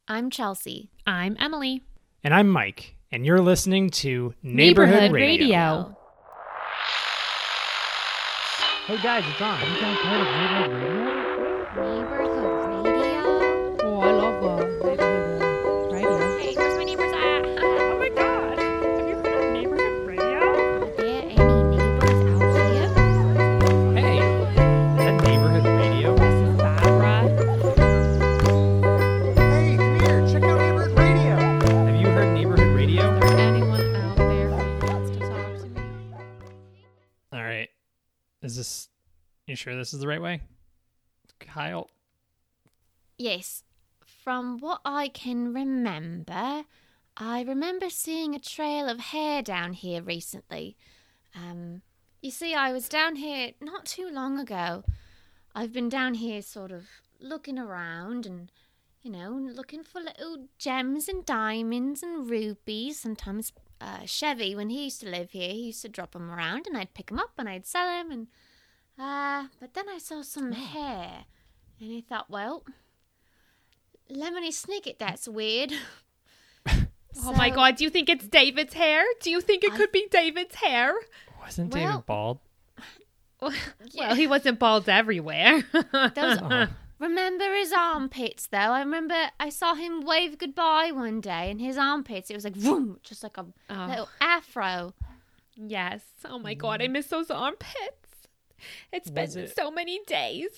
I'm Chelsea. I'm Emily. And I'm Mike. And you're listening to Neighborhood Radio. Hey guys, it's on. You guys heard of Neighborhood Radio? Neighborhood Radio? Oh, I love Neighborhood Radio. Hey, where's my neighbors at? Oh my god. Have you heard of Neighborhood Radio? Are there any neighbors out here? Hey, is that Neighborhood Radio? This is Barbara. Hey, come here. Check out Neighborhood Radio. Have you heard Neighborhood Radio? Is there anyone out there who wants to talk to me? All right. You sure this is the right way? Kyle? Yes. From what I can remember, I remember seeing a trail of hair down here recently. You see, I was down here not too long ago. I've been down here sort of looking around and, looking for little gems and diamonds and rubies. Sometimes Chevy, when he used to live here, he used to drop them around and I'd pick them up and I'd sell them. And but then I saw some hair and I thought, well, Lemony Snicket, that's weird. Oh my god, do you think it's David's hair? Do you think it could be David's hair? Wasn't Well- David bald? Well, he wasn't bald everywhere. Those, Oh. remember his armpits, though? I remember I saw him wave goodbye one day, and his armpits, it was like, vroom, just like a little afro. Yes. Oh my god, I miss those armpits. It's been Was it- so many days.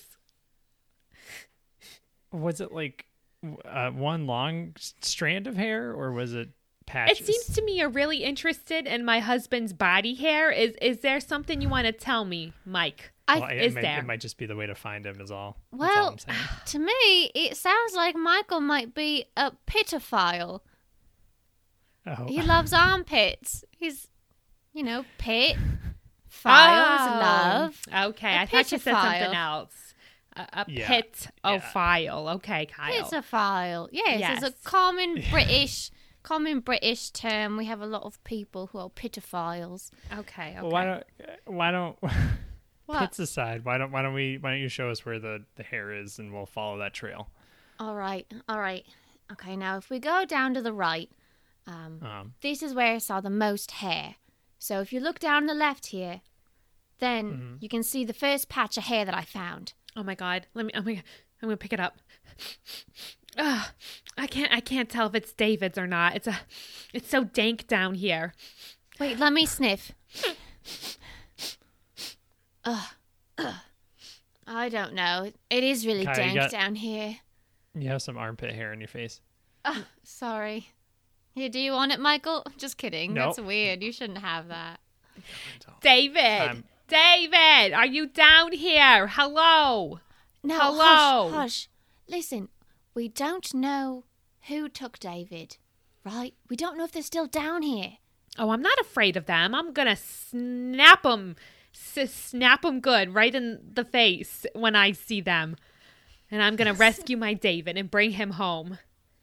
Was it like one long strand of hair, or was it patches? It seems to me you're really interested in my husband's body hair. Is there something you want to tell me, Mike? It might just be the way to find him is all. That's all Well, I'm saying. to me, it sounds like Michael might be a pitophile. Oh. He loves armpits. He's, pit, files, love. Okay, A I thought you said pitophile. something else. A Yeah. pit-o-phile. Okay, Kyle. Pitophile. Yes, it's a Yes. common British term. We have a lot of people who are pitophiles. Okay. Well, why don't What? pits aside? Why don't you show us where the hair is, and we'll follow that trail. All right. Okay, now if we go down to the right, this is where I saw the most hair. So if you look down the left here, then you can see the first patch of hair that I found. Oh my god. I'm gonna pick it up. Ugh, I can't tell if it's David's or not. It's so dank down here. Wait, let me sniff. I don't know. It is really Kyle, you dank got- down here. You have some armpit hair in your face. Sorry. Here, do you want it, Michael? Just kidding. Nope. That's weird. You shouldn't have that. David! David! Are you down here? Hello! No, Hello? hush. Listen, we don't know who took David, right? We don't know if they're still down here. Oh, I'm not afraid of them. I'm gonna snap them good right in the face when I see them. And I'm gonna rescue my David and bring him home.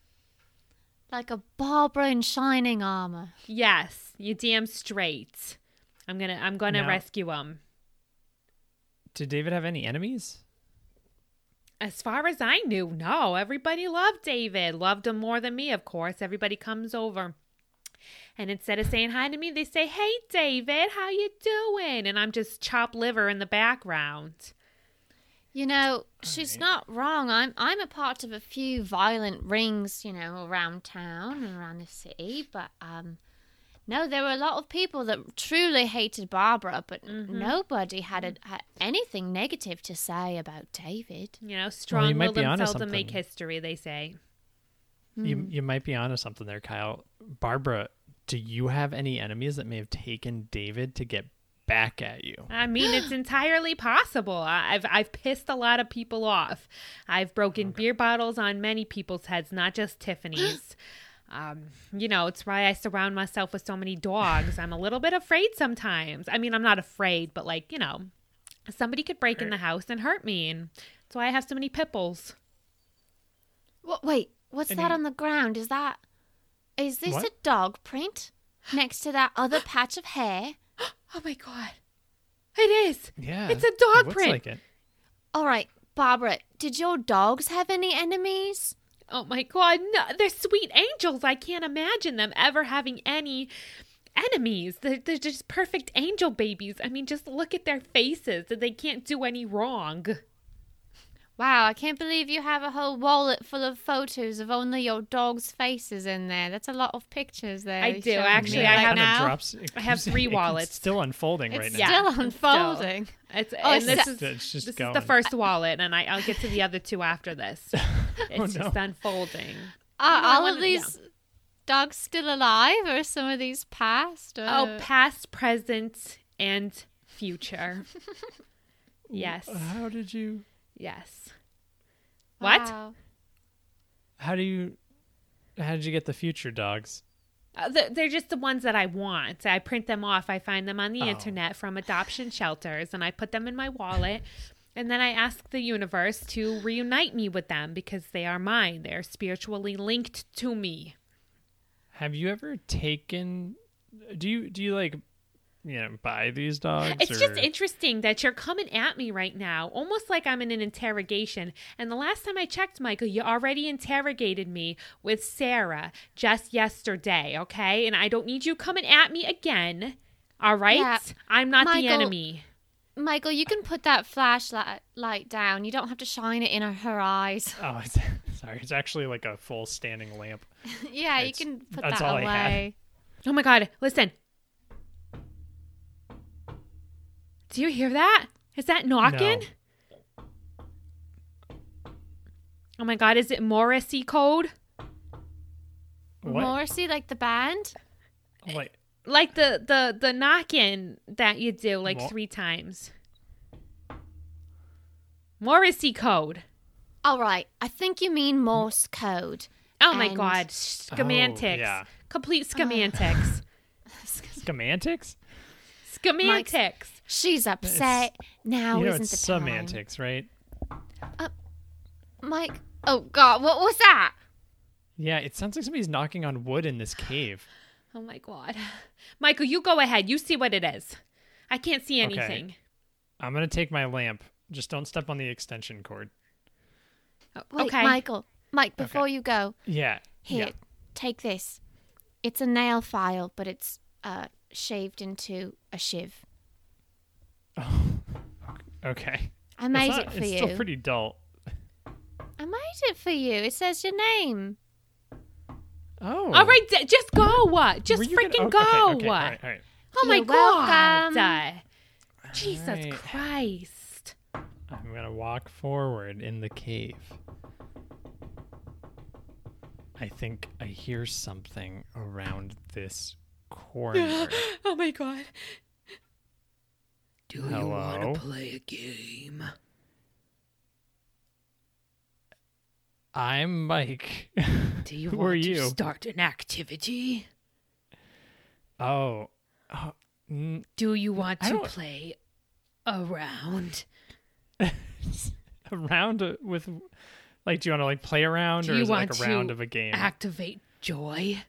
Like a Barbara in shining armor. Yes, you damn straight. I'm gonna Now- rescue him. Did David have any enemies? As far as I knew, no. Everybody loved David. Loved him more than me, of course. Everybody comes over. And instead of saying hi to me, they say, "Hey, David, how you doing?" And I'm just chopped liver in the background. She's not wrong. I'm a part of a few violent rings, around town and around the city. But no, there were a lot of people that truly hated Barbara, but nobody had anything negative to say about David. You know, Well, you strong-willed might be and onto seldom make something. history, they say. You might be onto something there, Kyle. Barbara, do you have any enemies that may have taken David to get back at you? I mean, it's entirely possible. I've pissed a lot of people off. I've broken beer bottles on many people's heads, not just Tiffany's. It's why I surround myself with so many dogs. I'm a little bit afraid sometimes. I mean, I'm not afraid, but somebody could break in the house and hurt me, and that's why I have so many pit bulls. Wait, what's that on the ground? Is this What? a dog print next to that other patch of hair? Oh my god, it is. Yeah. It's a dog it looks print. like it. All right, Barbara, did your dogs have any enemies? Oh my God, no, they're sweet angels. I can't imagine them ever having any enemies. They're just perfect angel babies. I mean, just look at their faces. They can't do any wrong. Wow, I can't believe you have a whole wallet full of photos of only your dog's faces in there. That's a lot of pictures there. I you're do. showing Actually, me I right have- now. I have 3 wallets. It's still unfolding right It's now. still unfolding. It's, Oh, and this it's- is It's just this going. is the first wallet, and I'll get to the other 2 after this. It's no. just unfolding. Are No, I all wanna- of these dogs still alive, or are some of these past? Oh, past, present, and future. Yes. How did you? Yes. What? Wow. How did you get the future dogs? They're just the ones that I want. I print them off. I find them on the Oh. internet from adoption shelters, and I put them in my wallet. And then I ask the universe to reunite me with them because they are mine. They're spiritually linked to me. Have you ever taken? Do you like, buy these dogs? It's just or- interesting that you're coming at me right now, almost like I'm in an interrogation. And the last time I checked, Michael, you already interrogated me with Sarah just yesterday, okay? And I don't need you coming at me again, all right? Yeah. I'm not the Michael- enemy. Michael, you can put that flashlight light down. You don't have to shine it in her eyes. Oh, sorry. It's actually like a full standing lamp. Yeah, you It's- can put that's that all I had. away. Oh my God, listen. Do you hear that? Is that knocking? No. Oh my God, is it Morrissey code? What? Morrissey, like the band? Wait. Like the knock-in that you do like Mo- 3 times. Morrissey code. All right, I think you mean Morse code. Oh my And- God, schematics. yeah. Complete schematics. Semantics? Schematics. She's upset. Now isn't It's the time. semantics, right? Mike. Oh God, what was that? Yeah, it sounds like somebody's knocking on wood in this cave. Oh my God. Michael, you go ahead. You see what it is. I can't see Okay. anything. I'm gonna take my lamp. Just don't step on the extension cord. Wait, Okay. Michael. Mike, before you go, Yeah. here, Yeah. take this. It's a nail file, but it's shaved into a shiv. Okay. I made It's it for it's you. still pretty dull. I made it for you. It says your name. Oh. All right, just go. Just Were you freaking gonna- go. Okay, all right, all right. Oh my You're God. welcome. Jesus Alright. Christ. I'm gonna walk forward in the cave. I think I hear something around this corner. Oh my God. Do Hello? you want to play a game? I'm Mike. Do you Who want are to you? start an activity? Oh. Do you want I to don't- play a round? Around with, like, do you want to like play around, Do or you is it like want a round to of a game? Activate joy?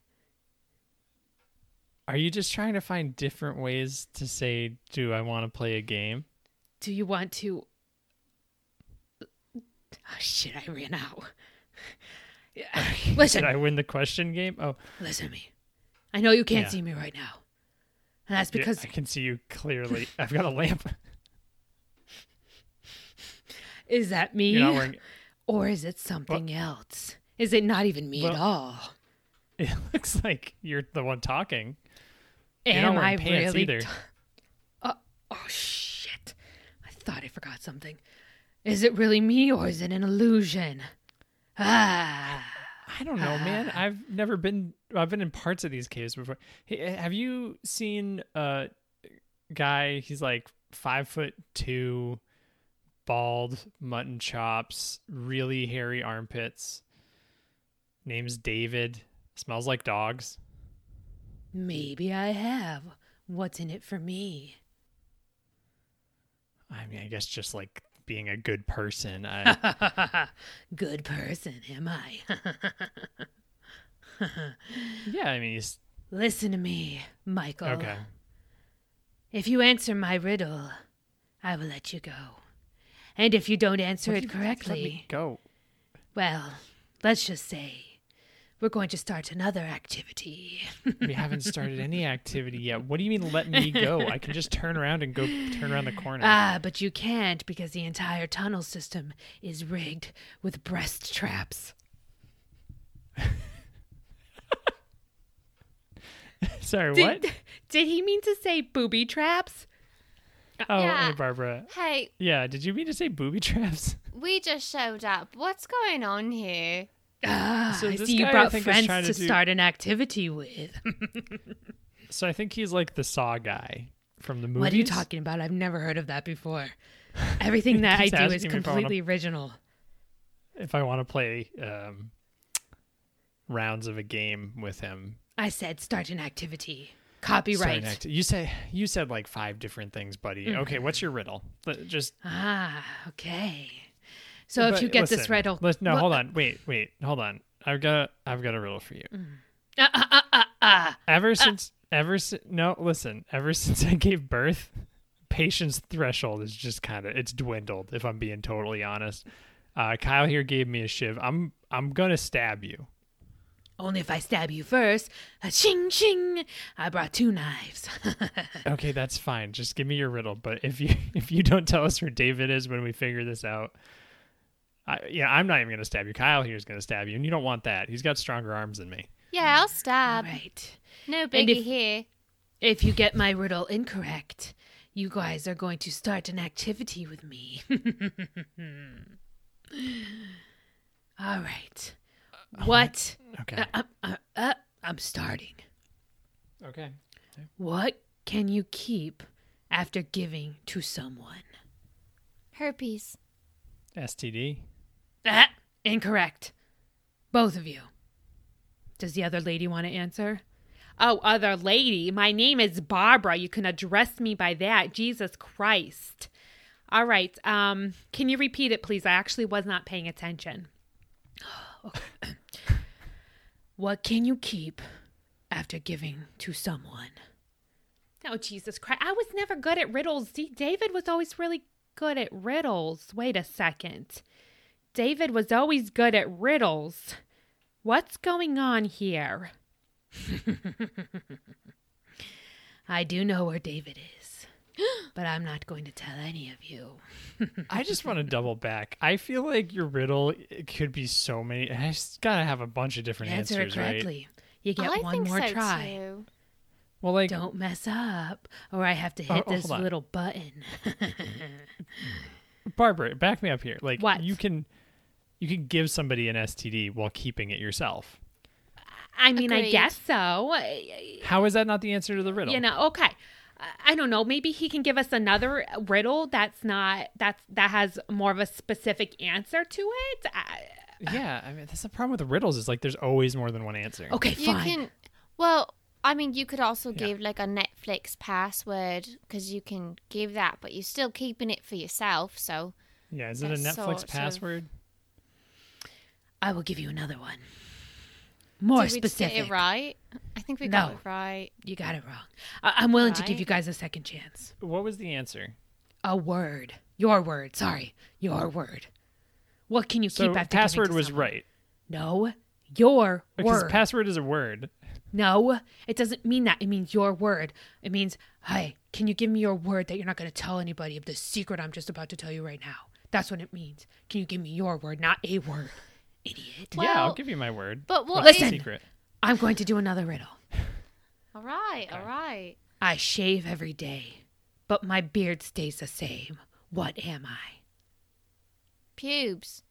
Are you just trying to find different ways to say, do I want to play a game? Do you want to... Oh, shit, I ran out. Listen, Did I win the question game? Oh, listen to me. I know you can't Yeah. see me right now. And that's yeah, because I can see you clearly. I've got a lamp. is that me? You're not wearing. Or is it something else? Is it not even me at Well- all? It looks like you're the one talking. You're Am not I wearing pants really? either. Oh, shit. I thought I forgot something. Is it really me or is it an illusion? Ah. I don't know, man. I've been in parts of these caves before. Hey, have you seen a guy? He's like 5'2", bald, mutton chops, really hairy armpits. Name's David. Smells like dogs. Maybe I have. What's in it for me? I mean, I guess just like being a good person. Good person, am I? Yeah, I mean, he's Listen to me, Michael. okay. If you answer my riddle, I will let you go. And if you don't answer What it do you- let me correctly, go. well, let's just say we're going to start another activity. We haven't started any activity yet. What do you mean let me go? I can just turn around and go turn around the corner. But you can't because the entire tunnel system is rigged with breast traps. Sorry, what? Did he mean to say booby traps? Oh, Yeah. hey, Barbara. Hey, Yeah, did you mean to say booby traps? we just showed up. What's going on here? So I this see you guy, I brought think, is friends trying to to do- start an activity with. So I think he's like the Saw guy from the movies. What are you talking about? I've never heard of that before. Everything that I Keeps do is asking me if I wanna- completely original. If I want to play rounds of a game with him. I said start an activity. Start Copyright. an you said like 5 different things, buddy. Okay, what's your riddle? Just Okay. So if but you get this listen, riddle, No, What- hold on. Wait, hold on. I've got a riddle for you. Ever since I gave birth, patience threshold is just it's dwindled, if I'm being totally honest. Kyle here gave me a shiv. I'm gonna stab you. only if I stab you first. Ching ching. I brought 2 knives. Okay, that's fine. Just give me your riddle. But if you don't tell us where David is when we figure this out, I'm not even gonna stab you. Kyle here is gonna stab you, and you don't want that. He's got stronger arms than me. Yeah, I'll All stab. right. No And biggie if- here. If you get my riddle incorrect, you guys are going to start an activity with me. All right. What? Okay. I'm starting. Okay. What can you keep after giving to someone? Herpes. STD. Incorrect. Both of you. Does the other lady want to answer? Oh, other lady. My name is Barbara. You can address me by that. Jesus Christ. All right. Can you repeat it, please? I actually was not paying attention. What can you keep after giving to someone? Oh, Jesus Christ. I was never good at riddles. See, David was always really good at riddles. Wait a second. David was always good at riddles. What's going on here? I do know where David is, but I'm not going to tell any of you. I just want to double back. I feel like your riddle it could be so many. It's got to have a bunch of different Answer it answers, right? correctly. You get I one think more so try. too. Well, like Don't mess up, or I have to hit Oh, this hold on. little button. Barbara, back me up here. Like What? you can give somebody an STD while keeping it yourself. I mean, I Agreed. guess so. How is that not the answer to the riddle? You know, okay. I don't know. Maybe he can give us another riddle that has more of a specific answer to it. Yeah, I mean that's the problem with the riddles is like there's always more than one answer. Okay, You fine. can. Well, I mean, you could also Yeah. give like a Netflix password because you can give that, but you're still keeping it for yourself. So Yeah, is it a That's Netflix sort of- password? I will give you another one. More did we just specific. get it right? I think we No. got it right. You got it wrong. I'm willing to give Right. you guys a second chance. What was the answer? A word. Your word. Sorry. Your word. What can you So keep after password giving to was someone? right No. Your because word. password is a word. No, it doesn't mean that. It means your word. It means, hey, can you give me your word that you're not going to tell anybody of the secret I'm just about to tell you right now? That's what it means. Can you give me your word, not a word, idiot? Well, yeah, I'll give you my word. But what What's is? the Listen. secret? I'm going to do another riddle. All right, all right. I shave every day, but my beard stays the same. What am I? Pubes.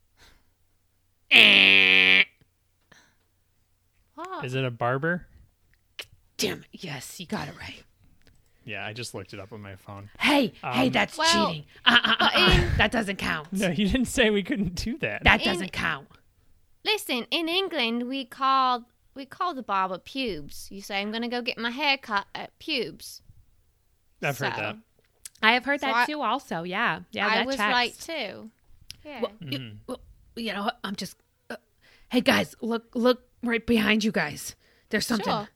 What? Is it a barber? Damn it. Yes, you got it right. Yeah, I just looked it up on my phone. Hey, Um, that's well, cheating. in- That doesn't count. No, you didn't say we couldn't do that. That in- doesn't count. Listen, in England, we call the barber pubes. You say, I'm going to go get my hair cut at pubes. I've heard So, that. I have heard So that I- too. Also, yeah, I that was checks. right too. Yeah. Well, you know what? I'm just. Hey guys, look right behind you guys. There's something. Sure.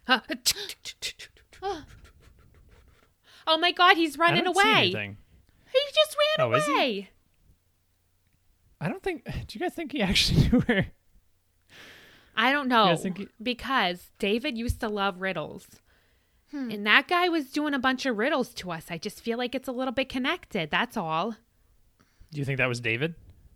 Oh my God, he's I running don't see away. anything. He just ran Oh, is he? away. I don't think. Do you guys think he actually knew where I don't You know. guys think Because David used to love riddles. And that guy was doing a bunch of riddles to us. I just feel like it's a little bit connected. That's all. Do you think that was David?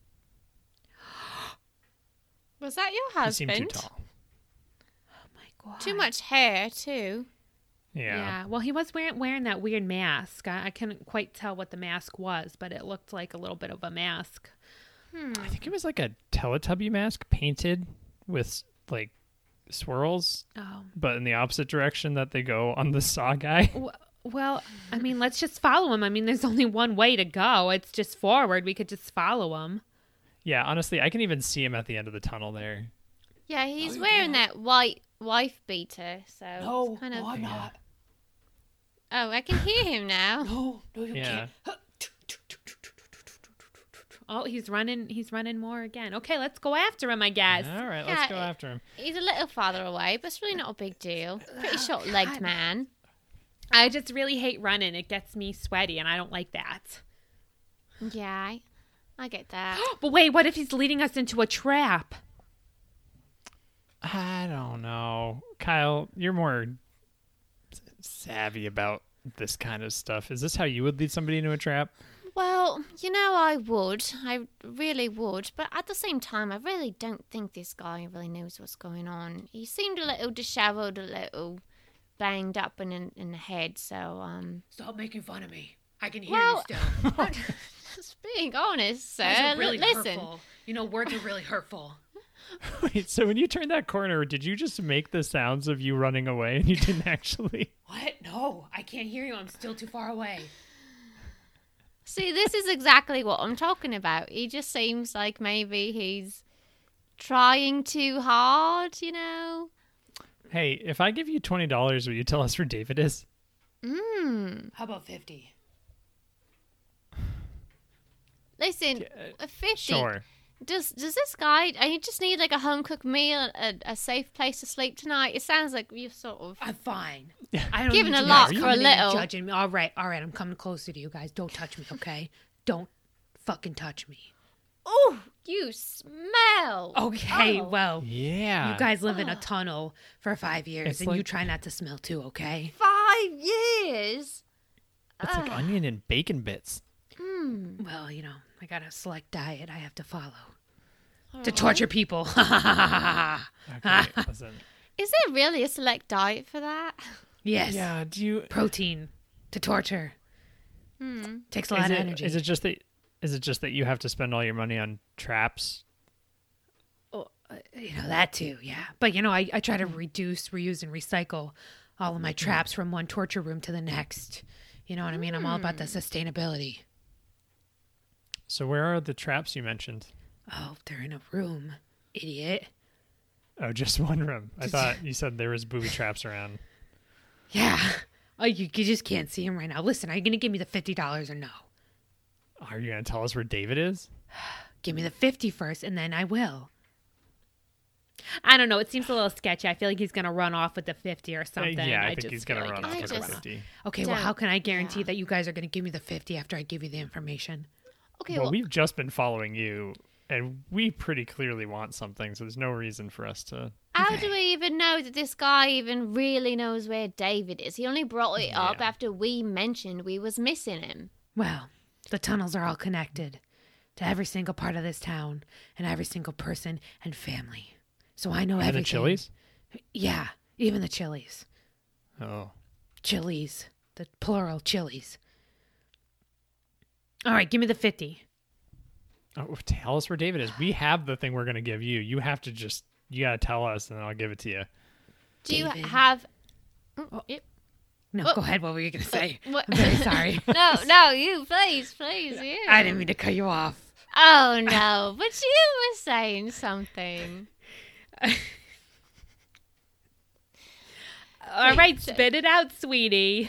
Was that your He husband? seemed too tall. Oh my God. Too much hair, too. Yeah. Well, he was wearing that weird mask. I couldn't quite tell what the mask was, but it looked like a little bit of a mask. I think it was like a Teletubby mask painted with like swirls, Oh. but in the opposite direction that they go on the Saw guy. Well, I mean, let's just follow him. I mean, there's only one way to go. It's just forward. We could just follow him. Yeah, honestly, I can even see him at the end of the tunnel there. Yeah, he's wearing that white wife beater, so it's kind of... I'm not. Oh, I can hear him now. No, you Yeah. can't. Oh, he's running more again. Okay, let's go after him, I guess. All right, Yeah, let's go after him. He's a little farther away, but it's really not a big deal. Pretty short-legged man. I just really hate running. It gets me sweaty, and I don't like that. Yeah, I get that. But wait, what if he's leading us into a trap? I don't know. Kyle, you're more savvy about this kind of stuff. Is this how you would lead somebody into a trap? Well, I would. I really would. But at the same time, I really don't think this guy really knows what's going on. He seemed a little disheveled, a little banged up in the head, so, Stop making fun of me. I can hear Well- you still. just being honest, sir. Words are really Listen. hurtful. Words are really hurtful. Wait, so when you turned that corner, did you just make the sounds of you running away and you didn't actually? What? No, I can't hear you. I'm still too far away. See, this is exactly what I'm talking about. He just seems like maybe he's trying too hard, Hey, if I give you $20, will you tell us where David is? How about 50? Listen, a 50. Sure. Does this guy? I just need like a home cooked meal, a safe place to sleep tonight. It sounds like you're sort of. I'm fine. I don't Giving need a you lot guys for a coming in and little. Judging me. All right. I'm coming closer to you guys. Don't touch me, okay? Don't fucking touch me. Oh, you smell. Okay, Oh. well, Yeah. you guys live in a tunnel for 5 years, It's and you like- try not to smell too, okay? 5 years. It's like onion and bacon bits. Well, I got a select diet I have to follow to torture people. yes. Okay, listen. Is there really a select diet for that? Yeah, do you... Protein to torture. Takes a lot of energy. Is it just that you have to spend all your money on traps? That too, yeah. But I try to reduce, reuse, and recycle all of my traps from one torture room to the next. You know what I mean? I'm all about the sustainability. So where are the traps you mentioned? Oh, they're in a room, idiot. Oh, just one room. I thought you said there was booby traps around. Yeah. Oh, you just can't see him right now. Listen, are you going to give me the $50 or no? Are you going to tell us where David is? Give me the 50 first, and then I will. I don't know. It seems a little sketchy. I feel like he's going to run off with the 50 or something. Yeah, I just think he's going feel to like run off I with the just- 50. Okay, well, Don't- how can I guarantee yeah. that you guys are going to give me the 50 after I give you the information? Okay, Well, well, we've just been following you, and we pretty clearly want something, so there's no reason for us to... how do we even know that this guy even really knows where David is? He only brought it up Yeah. after we mentioned we was missing him. Well, the tunnels are all connected to every single part of this town and every single person and family. So I know And everything. the Chili's? Yeah, even the Chili's. Oh. Chili's. The plural Chili's. All right, give me the 50. Oh, tell us where David is. We have the thing we're going to give you. You have to just... You got to tell us, and then I'll give it to you. Do you David. have? Yep. No, Oh. go ahead. What were you going to say? What? I'm very sorry. No, you, please, you. I didn't mean to cut you off. Oh no, but you were saying something. All right, spit it out, sweetie.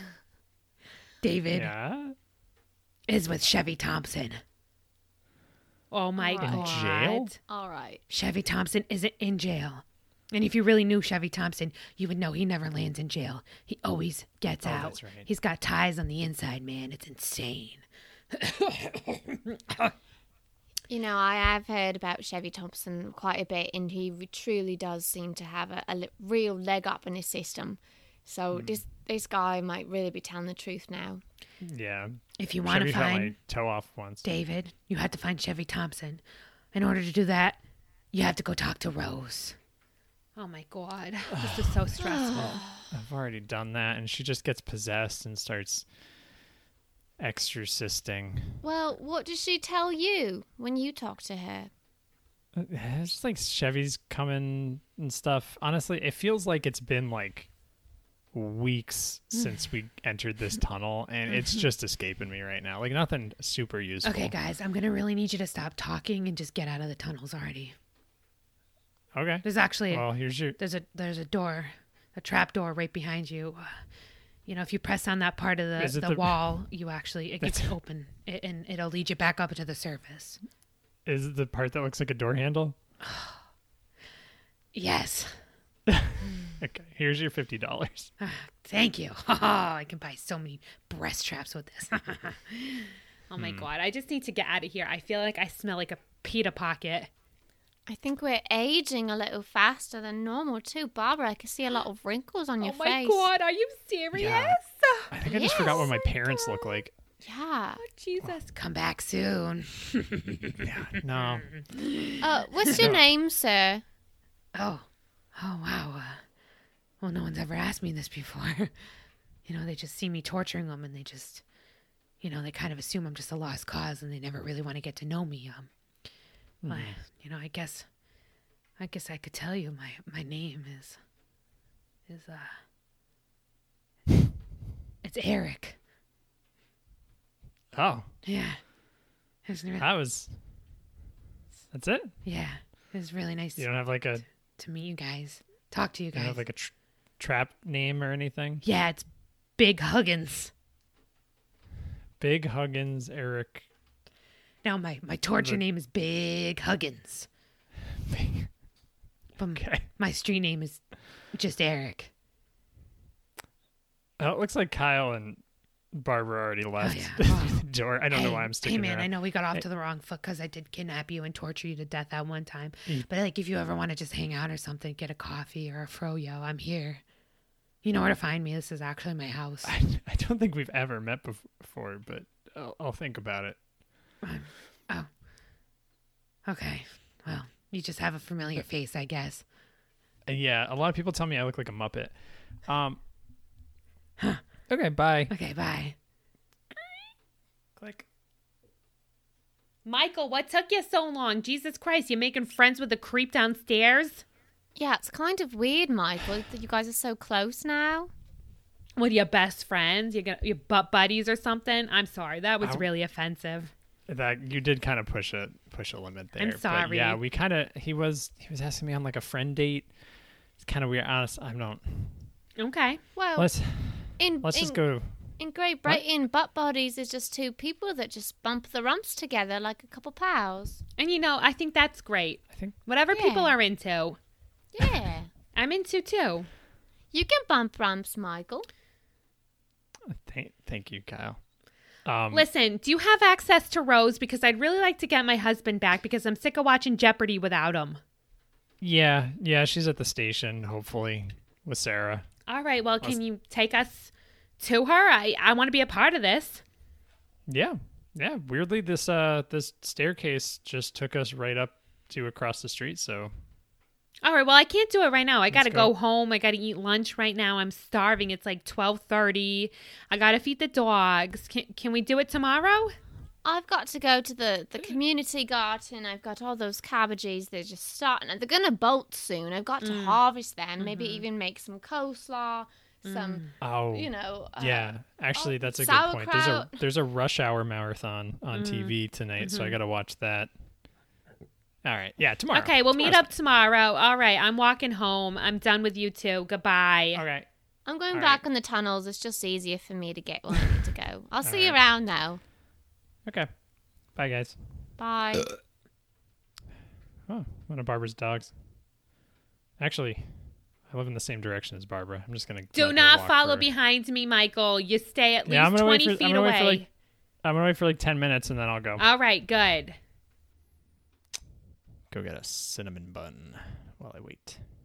David Yeah? is with Chevy Thompson. Oh my In God. jail? All right. Chevy Thompson isn't in jail. And if you really knew Chevy Thompson, you would know he never lands in jail. He always gets Oh, out. that's right. He's got ties on the inside, man. It's insane. You know, I have heard about Chevy Thompson quite a bit, and he truly does seem to have a real leg up in his system. So this guy might really be telling the truth now. Yeah. If you want to Chevy cut my find toe off once. David, you have to find Chevy Thompson. In order to do that, you have to go talk to Rose. Oh my God. This is so stressful. I've already done that, and she just gets possessed and starts exorcisting. Well, what does she tell you when you talk to her? It's just like Chevy's coming and stuff. Honestly, it feels like it's been like weeks since we entered this tunnel, and it's just escaping me right now. Like nothing super useful. Okay, guys, I'm going to really need you to stop talking and just get out of the tunnels already. Okay. There's actually Well, here's your. there's a door, a trap door right behind you. You know, if you press on that part of Is it the the- wall, you actually it gets open and it'll lead you back up to the surface. Is it the part that looks like a door handle? Yes. Okay. Here's your $50. Thank you. I can buy so many breast traps with this. Oh my God. I just need to get out of here. I feel like I smell like a pita pocket. I think we're aging a little faster than normal too. Barbara, I can see a lot of wrinkles on your Oh my face. God. Are you serious? Yeah. I think I just forgot what my parents look like. Yeah. Jesus. Come back soon. No. What's your name, sir? Oh wow. Well, no one's ever asked me this before. You know, they just see me torturing them, and they just, you know, they kind of assume I'm just a lost cause, and they never really want to get to know me. Well, you know, I guess I could tell you my name is it's Eric. Oh, Yeah. Isn't it? that's it? Yeah. It was really nice You don't have like a to meet you guys. Talk to you you don't guys. have like a trap name or anything? Yeah, it's Big Huggins. Big Huggins, Eric. Now my torture The- name is Big Huggins. But Okay. my street name is just Eric. Oh, it looks like Kyle and Barbara already left yeah. the door. I don't know Hey, why I'm sticking Hey man, around. I know we got off to the wrong foot because I did kidnap you and torture you to death that one time. Mm. But like, if you ever want to just hang out or something, get a coffee or a froyo, I'm here. You know where to find me. This is actually my house. I don't think we've ever met before, but I'll think about it. Oh. Okay. Well, you just have a familiar face, I guess. Yeah, a lot of people tell me I look like a Muppet. Okay, bye. Okay, bye. Click. Michael, what took you so long? Jesus Christ, you making friends with the creep downstairs? Yeah, it's kind of weird, Michael, that you guys are so close now. With your best friends? Your butt buddies or something? I'm sorry. That was Ow. really offensive. That you did kind of push a limit there. I'm But sorry. yeah, we kind of he was asking me on like a friend date. It's kind of weird. Honest, I don't. Okay. Well, Let's in just go. in Great Britain, butt bodies is just two people that just bump the rumps together like a couple pals. And you know, I think that's great. I think Whatever people Yeah. are into, Yeah. I'm into too. You can bump rumps, Michael. thank you, Kyle. Listen, do you have access to Rose? Because I'd really like to get my husband back because I'm sick of watching Jeopardy without him. Yeah, she's at the station, hopefully, with Sarah. All right, well, can you take us to her? I want to be a part of this. Yeah. Weirdly, this staircase just took us right up to across the street. So All right, well, I can't do it right now. I got to go. go home. I got to eat lunch right now. I'm starving. It's like 12:30. I got to feed the dogs. Can we do it tomorrow? I've got to go to the community garden. I've got all those cabbages. They're just starting. They're going to bolt soon. I've got to harvest them. Maybe even make some coleslaw, some, you know. yeah, actually, that's a good point. sauerkraut. There's a rush hour marathon on TV tonight, so I got to watch that. All right, yeah, tomorrow. Okay, we'll meet Tomorrow's up tomorrow. All right, I'm walking home. I'm done with you two. Goodbye. fine. Okay. I'm going All back right. in the tunnels. It's just easier for me to get where I need to go. I'll see you right. around though. Okay. Bye, guys. Bye. Oh, one of Barbara's dogs. Actually, I live in the same direction as Barbara. I'm just gonna Do let her not walk follow for- behind me, Michael. You stay at Yeah, I'm least gonna wait 20 for- I'm feet gonna wait away. for, like- I'm gonna wait for like 10 minutes and then I'll go. All right, good. go get a cinnamon bun while I wait.